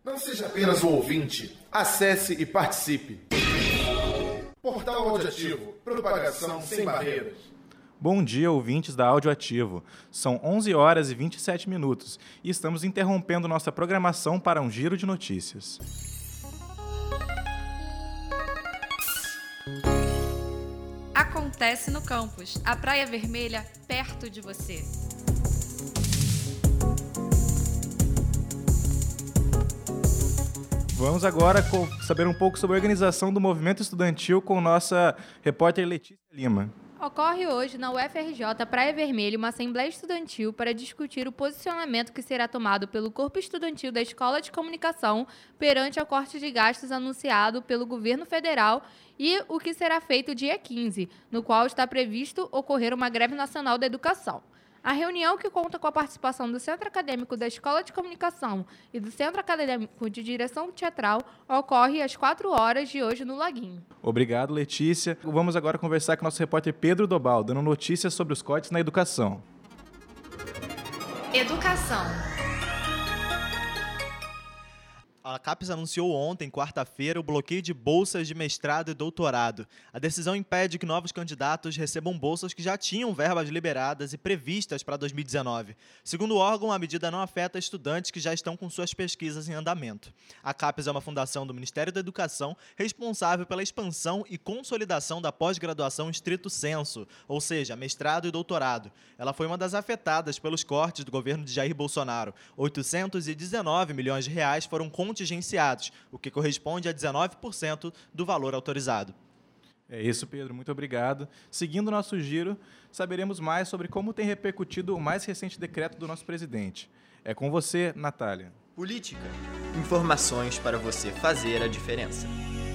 Não seja apenas um ouvinte, acesse e participe. Portal Audioativo, propagação sem barreiras. Bom dia, ouvintes da Audioativo. São 11 horas e 27 minutos e estamos interrompendo nossa programação para um giro de notícias. Acontece no campus, a Praia Vermelha perto de você. Vamos agora saber um pouco sobre a organização do movimento estudantil com nossa repórter Letícia Lima. Ocorre hoje na UFRJ Praia Vermelha uma assembleia estudantil para discutir o posicionamento que será tomado pelo corpo estudantil da Escola de Comunicação perante o corte de gastos anunciado pelo governo federal e o que será feito dia 15, no qual está previsto ocorrer uma greve nacional da educação. A reunião, que conta com a participação do Centro Acadêmico da Escola de Comunicação e do Centro Acadêmico de Direção Teatral, ocorre às 4 horas de hoje no Laguinho. Obrigado, Letícia. Vamos agora conversar com o nosso repórter Pedro Dobal, dando notícias sobre os cortes na educação. Educação. A CAPES anunciou ontem, quarta-feira, o bloqueio de bolsas de mestrado e doutorado. A decisão impede que novos candidatos recebam bolsas que já tinham verbas liberadas e previstas para 2019. Segundo o órgão, a medida não afeta estudantes que já estão com suas pesquisas em andamento. A CAPES é uma fundação do Ministério da Educação responsável pela expansão e consolidação da pós-graduação estrito sensu, ou seja, mestrado e doutorado. Ela foi uma das afetadas pelos cortes do governo de Jair Bolsonaro. 819 milhões de reais foram contingenciados, o que corresponde a 19% do valor autorizado. É isso, Pedro. Muito obrigado. Seguindo o nosso giro, saberemos mais sobre como tem repercutido o mais recente decreto do nosso presidente. É com você, Natália. Política. Informações para você fazer a diferença.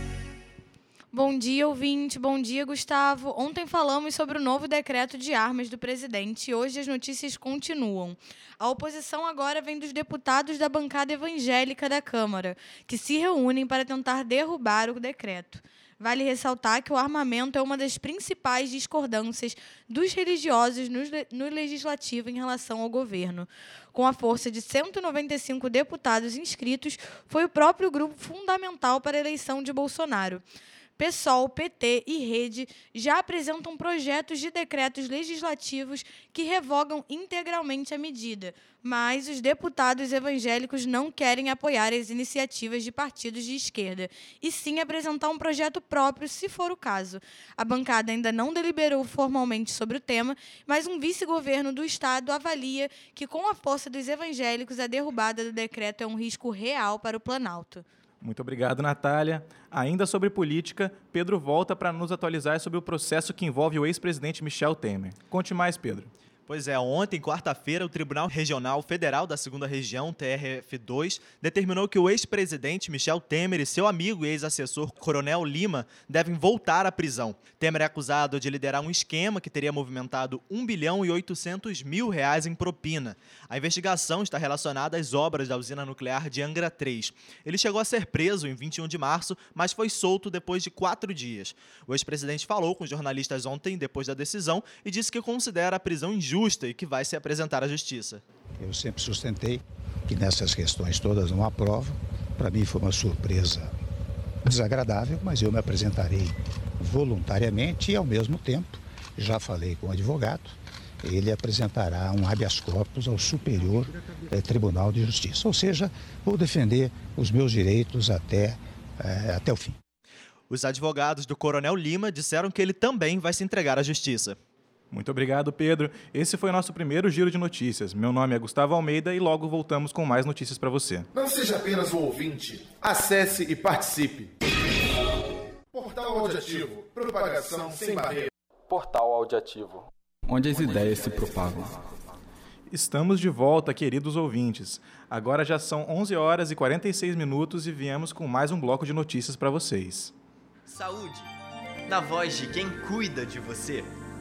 Bom dia, ouvinte. Bom dia, Gustavo. Ontem falamos sobre o novo decreto de armas do presidente e hoje as notícias continuam. A oposição agora vem dos deputados da bancada evangélica da Câmara, que se reúnem para tentar derrubar o decreto. Vale ressaltar que o armamento é uma das principais discordâncias dos religiosos no Legislativo em relação ao governo. Com a força de 195 deputados inscritos, foi o próprio grupo fundamental para a eleição de Bolsonaro. PSOL, PT e Rede já apresentam projetos de decretos legislativos que revogam integralmente a medida, mas os deputados evangélicos não querem apoiar as iniciativas de partidos de esquerda, e sim apresentar um projeto próprio, se for o caso. A bancada ainda não deliberou formalmente sobre o tema, mas um vice-governo do Estado avalia que, com a força dos evangélicos, a derrubada do decreto é um risco real para o Planalto. Muito obrigado, Natália. Ainda sobre política, Pedro volta para nos atualizar sobre o processo que envolve o ex-presidente Michel Temer. Conte mais, Pedro. Pois é, ontem, quarta-feira, o Tribunal Regional Federal da 2ª Região, TRF2, determinou que o ex-presidente Michel Temer e seu amigo e ex-assessor Coronel Lima devem voltar à prisão. Temer é acusado de liderar um esquema que teria movimentado R$ 1 bilhão e 800 mil em propina. A investigação está relacionada às obras da usina nuclear de Angra 3. Ele chegou a ser preso em 21 de março, mas foi solto depois de 4 dias. O ex-presidente falou com jornalistas ontem, depois da decisão, e disse que considera a prisão injusta e que vai se apresentar à Justiça. Eu sempre sustentei que nessas questões todas não há prova. Para mim foi uma surpresa desagradável, mas eu me apresentarei voluntariamente e, ao mesmo tempo, já falei com o advogado, ele apresentará um habeas corpus ao Superior Tribunal de Justiça. Ou seja, vou defender os meus direitos até o fim. Os advogados do Coronel Lima disseram que ele também vai se entregar à Justiça. Muito obrigado, Pedro. Esse foi o nosso primeiro giro de notícias. Meu nome é Gustavo Almeida e logo voltamos com mais notícias para você. Não seja apenas um ouvinte, acesse e participe. Portal Audioativo, propagação sem barreiras. Portal Audioativo, onde as ideias se propagam. Estamos de volta, queridos ouvintes. Agora já são 11 horas e 46 minutos e viemos com mais um bloco de notícias para vocês. Saúde, na voz de quem cuida de você.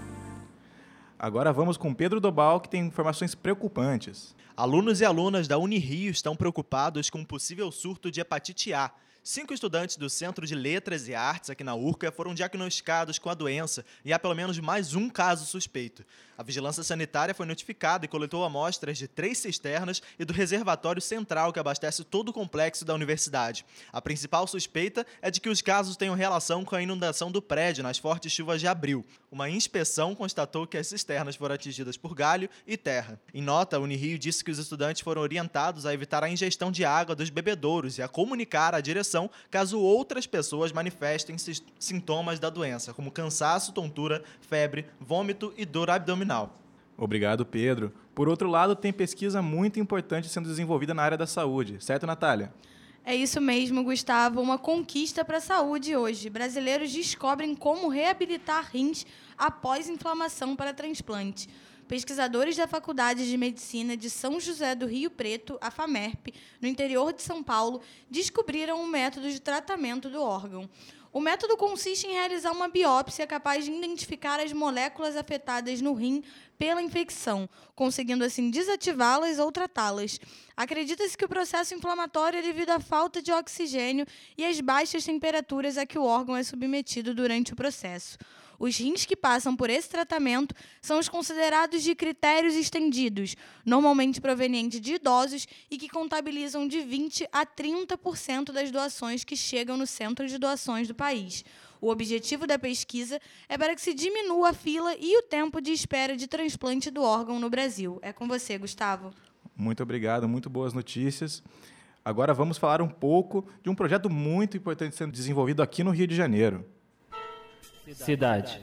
Agora vamos com Pedro Dobal, que tem informações preocupantes. Alunos e alunas da Unirio estão preocupados com um possível surto de hepatite A. 5 estudantes do Centro de Letras e Artes aqui na URCA foram diagnosticados com a doença e há pelo menos mais um caso suspeito. A Vigilância Sanitária foi notificada e coletou amostras de 3 cisternas e do reservatório central que abastece todo o complexo da universidade. A principal suspeita é de que os casos tenham relação com a inundação do prédio nas fortes chuvas de abril. Uma inspeção constatou que as cisternas foram atingidas por galho e terra. Em nota, a Unirio disse que os estudantes foram orientados a evitar a ingestão de água dos bebedouros e a comunicar à direção caso outras pessoas manifestem sintomas da doença, como cansaço, tontura, febre, vômito e dor abdominal. Obrigado, Pedro. Por outro lado, tem pesquisa muito importante sendo desenvolvida na área da saúde, certo, Natália? É isso mesmo, Gustavo. Uma conquista para a saúde hoje. Brasileiros descobrem como reabilitar rins após inflamação para transplante. Pesquisadores da Faculdade de Medicina de São José do Rio Preto, a FAMERP, no interior de São Paulo, descobriram um método de tratamento do órgão. O método consiste em realizar uma biópsia capaz de identificar as moléculas afetadas no rim pela infecção, conseguindo assim desativá-las ou tratá-las. Acredita-se que o processo inflamatório é devido à falta de oxigênio e às baixas temperaturas a que o órgão é submetido durante o processo. Os rins que passam por esse tratamento são os considerados de critérios estendidos, normalmente provenientes de idosos e que contabilizam de 20% a 30% das doações que chegam no centro de doações do país. O objetivo da pesquisa é para que se diminua a fila e o tempo de espera de transplante do órgão no Brasil. É com você, Gustavo. Muito obrigado, muito boas notícias. Agora vamos falar um pouco de um projeto muito importante sendo desenvolvido aqui no Rio de Janeiro. Cidade.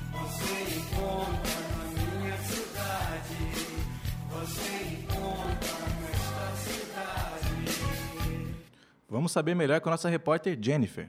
Vamos saber melhor com a nossa repórter Jennifer.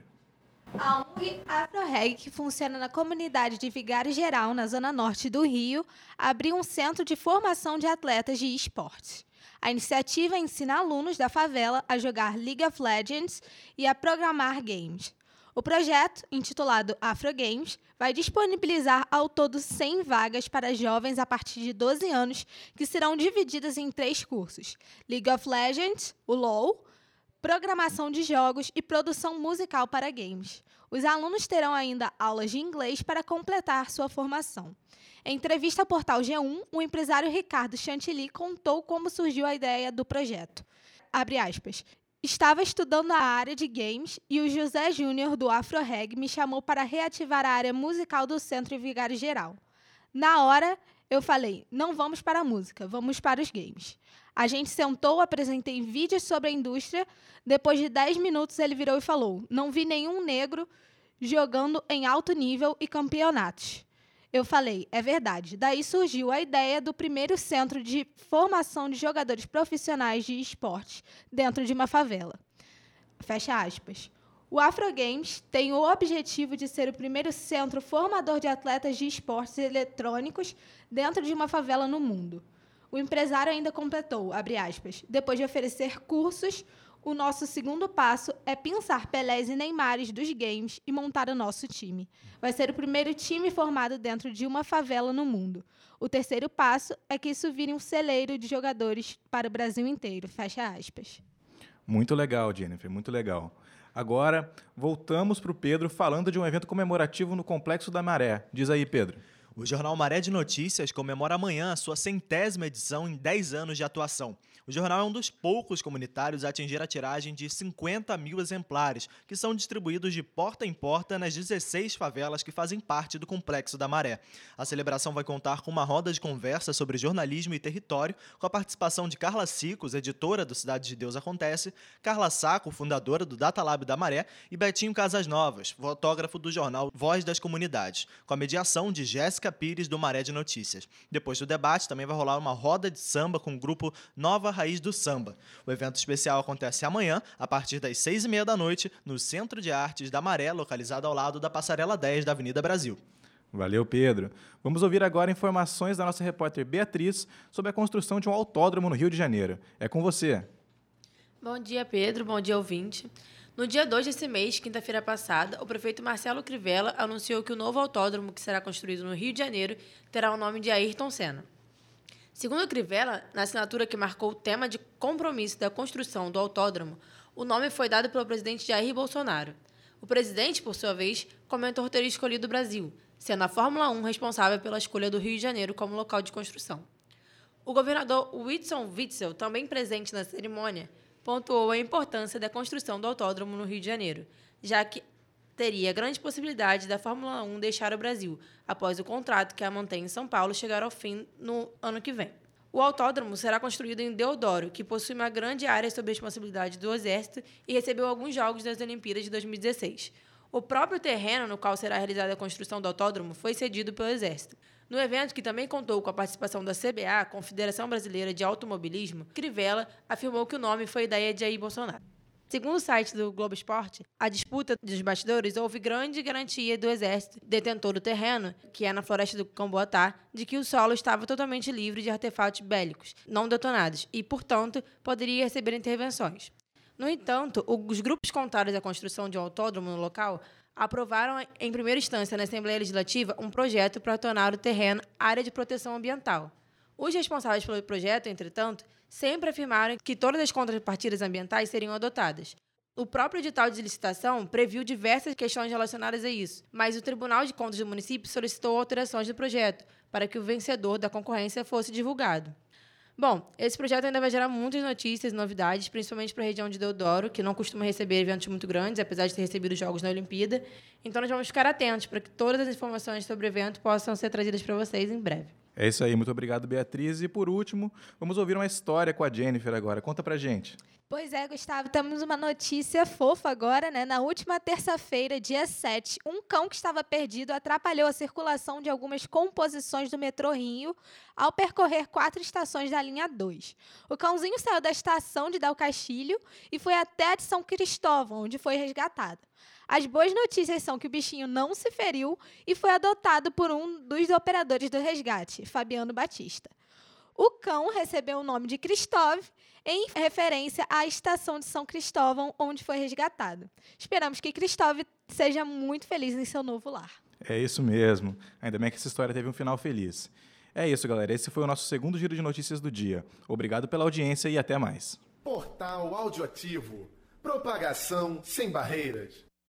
A ONG AfroReg, que funciona na comunidade de Vigário Geral, na zona norte do Rio, abriu um centro de formação de atletas de esportes. A iniciativa ensina alunos da favela a jogar League of Legends e a programar games. O projeto, intitulado Afro Games, vai disponibilizar ao todo 100 vagas para jovens a partir de 12 anos, que serão divididas em 3 cursos: League of Legends, o LoL, programação de jogos e produção musical para games. Os alunos terão ainda aulas de inglês para completar sua formação. Em entrevista ao portal G1, o empresário Ricardo Chantilly contou como surgiu a ideia do projeto. Abre aspas. Estava estudando a área de games e o José Júnior, do AfroReg, me chamou para reativar a área musical do Centro Vigário Geral. Na hora, eu falei, não vamos para a música, vamos para os games. A gente sentou, apresentei vídeos sobre a indústria. Depois de 10 minutos, ele virou e falou, não vi nenhum negro jogando em alto nível e campeonatos. Eu falei, é verdade. Daí surgiu a ideia do primeiro centro de formação de jogadores profissionais de esportes dentro de uma favela. Fecha aspas. O Afro Games tem o objetivo de ser o primeiro centro formador de atletas de esportes eletrônicos dentro de uma favela no mundo. O empresário ainda completou, abre aspas, depois de oferecer cursos, o nosso segundo passo é pensar Pelés e Neymares dos games e montar o nosso time. Vai ser o primeiro time formado dentro de uma favela no mundo. O terceiro passo é que isso vire um celeiro de jogadores para o Brasil inteiro. Fecha aspas. Muito legal, Jennifer, muito legal. Agora, voltamos para o Pedro falando de um evento comemorativo no Complexo da Maré. Diz aí, Pedro. O jornal Maré de Notícias comemora amanhã a sua 100ª edição em 10 anos de atuação. O jornal é um dos poucos comunitários a atingir a tiragem de 50 mil exemplares, que são distribuídos de porta em porta nas 16 favelas que fazem parte do Complexo da Maré. A celebração vai contar com uma roda de conversa sobre jornalismo e território, com a participação de Carla Cicos, editora do Cidade de Deus Acontece, Carla Saco, fundadora do Datalab da Maré, e Betinho Casas Novas, fotógrafo do jornal Voz das Comunidades, com a mediação de Jéssica Pires, do Maré de Notícias. Depois do debate, também vai rolar uma roda de samba com o grupo Nova Raiz do Samba. O evento especial acontece amanhã, a partir das 6h30 da noite, no Centro de Artes da Maré, localizado ao lado da Passarela 10 da Avenida Brasil. Valeu, Pedro. Vamos ouvir agora informações da nossa repórter Beatriz sobre a construção de um autódromo no Rio de Janeiro. É com você. Bom dia, Pedro. Bom dia, ouvinte. No dia 2 desse mês, quinta-feira passada, o prefeito Marcelo Crivella anunciou que o novo autódromo que será construído no Rio de Janeiro terá o nome de Ayrton Senna. Segundo Crivella, na assinatura que marcou o tema de compromisso da construção do autódromo, O nome foi dado pelo presidente Jair Bolsonaro. O presidente, por sua vez, comentou ter escolhido o Brasil, sendo a Fórmula 1 responsável pela escolha do Rio de Janeiro como local de construção. O governador Whitson Witzel, também presente na cerimônia, pontuou a importância da construção do autódromo no Rio de Janeiro, já que teria grande possibilidade da Fórmula 1 deixar o Brasil, após o contrato que a mantém em São Paulo chegar ao fim no ano que vem. O autódromo será construído em Deodoro, que possui uma grande área sob responsabilidade do Exército e recebeu alguns jogos das Olimpíadas de 2016. O próprio terreno no qual será realizada a construção do autódromo foi cedido pelo Exército. No evento, que também contou com a participação da CBA, Confederação Brasileira de Automobilismo, Crivella afirmou que o nome foi ideia de Jair Bolsonaro. Segundo o site do Globo Esporte, a disputa dos bastidores houve grande garantia do Exército, detentor do terreno, que é na floresta do Camboatá, de que o solo estava totalmente livre de artefatos bélicos, não detonados, e, portanto, poderia receber intervenções. No entanto, os grupos contrários à construção de um autódromo no local aprovaram, em primeira instância na Assembleia Legislativa, um projeto para tornar o terreno área de proteção ambiental. Os responsáveis pelo projeto, entretanto, sempre afirmaram que todas as contrapartidas ambientais seriam adotadas. O próprio edital de licitação previu diversas questões relacionadas a isso, mas o Tribunal de Contas do município solicitou alterações do projeto para que o vencedor da concorrência fosse divulgado. Bom, esse projeto ainda vai gerar muitas notícias e novidades, principalmente para a região de Deodoro, que não costuma receber eventos muito grandes, apesar de ter recebido jogos na Olimpíada. Então, nós vamos ficar atentos para que todas as informações sobre o evento possam ser trazidas para vocês em breve. É isso aí, muito obrigado, Beatriz. E por último, vamos ouvir uma história com a Jennifer agora. Conta pra gente. Pois é, Gustavo, temos uma notícia fofa agora, né? Na última terça-feira, dia 7, um cão que estava perdido atrapalhou a circulação de algumas composições do metrô Rio ao percorrer 4 estações da linha 2. O cãozinho saiu da estação de Dal Castilho e foi até a de São Cristóvão, onde foi resgatado. As boas notícias são que o bichinho não se feriu e foi adotado por um dos operadores do resgate, Fabiano Batista. O cão recebeu o nome de Cristóvão, em referência à estação de São Cristóvão, onde foi resgatado. Esperamos que Cristóvão seja muito feliz em seu novo lar. É isso mesmo. Ainda bem que essa história teve um final feliz. É isso, galera. Esse foi o nosso segundo giro de notícias do dia. Obrigado pela audiência e até mais. Portal Audioativo. Propagação sem barreiras.